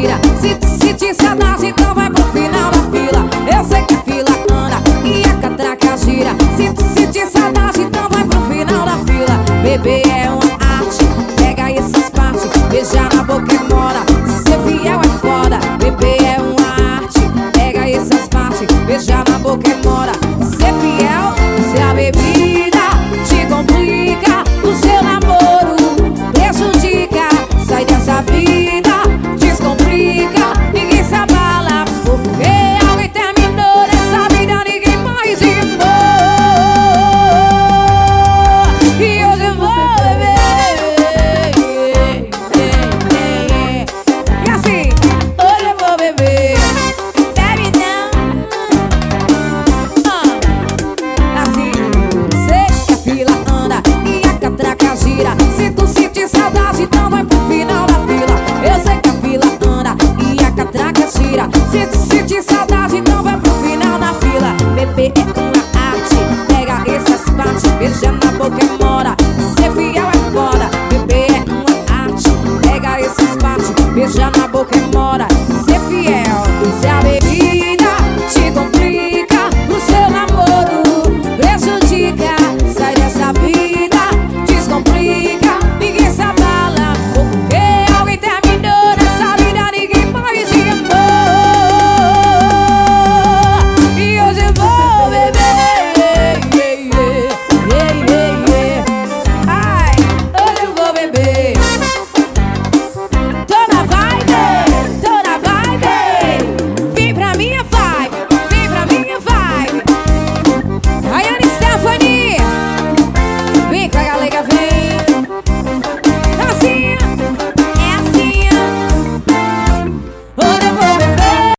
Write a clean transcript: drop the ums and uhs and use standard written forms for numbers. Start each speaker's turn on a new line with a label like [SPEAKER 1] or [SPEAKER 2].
[SPEAKER 1] gira. Se te saudade, então vai pro final da fila. Eu sei que a fila anda e a catraca gira. Se te saudade, então vai pro final da fila. Bebê é uma arte, pega essas partes, beijar na boca e mora. Ser fiel é foda. Bebê é uma arte, pega essas partes, beijar na boca e mora. Ser fiel, se a bebida te complica, o seu namoro prejudica. Sai dessa vida, descomplica, ninguém se abala, porque alguém terminou nessa vida, ninguém mais amou. E hoje eu vou beber. E assim, hoje eu vou beber. Bebe não. Assim, sei que a fila anda e a catraca gira. Se tu sentir saudade, então vai pro final da fila. Eu sei que a fila anda e a catraca gira. Se sentir saudade, então vai pro final da fila. Bebê é uma arte, pega essas partes, beija na boca e mora. Ser fiel é foda. Bebê é uma arte, pega essas partes, beija na boca e mora. Ser fiel, se a bebida te complica, o seu namoro prejudica. Sai dessa vida, descomplica, ninguém se abala, porque alguém terminou nessa vida, ninguém mais amou. E hoje eu vou beber. Ai, hoje eu vou beber. Tô na vibe, vem pra minha vibe, vem pra minha vibe. Rayane Stephanie, vem com a galega, vem.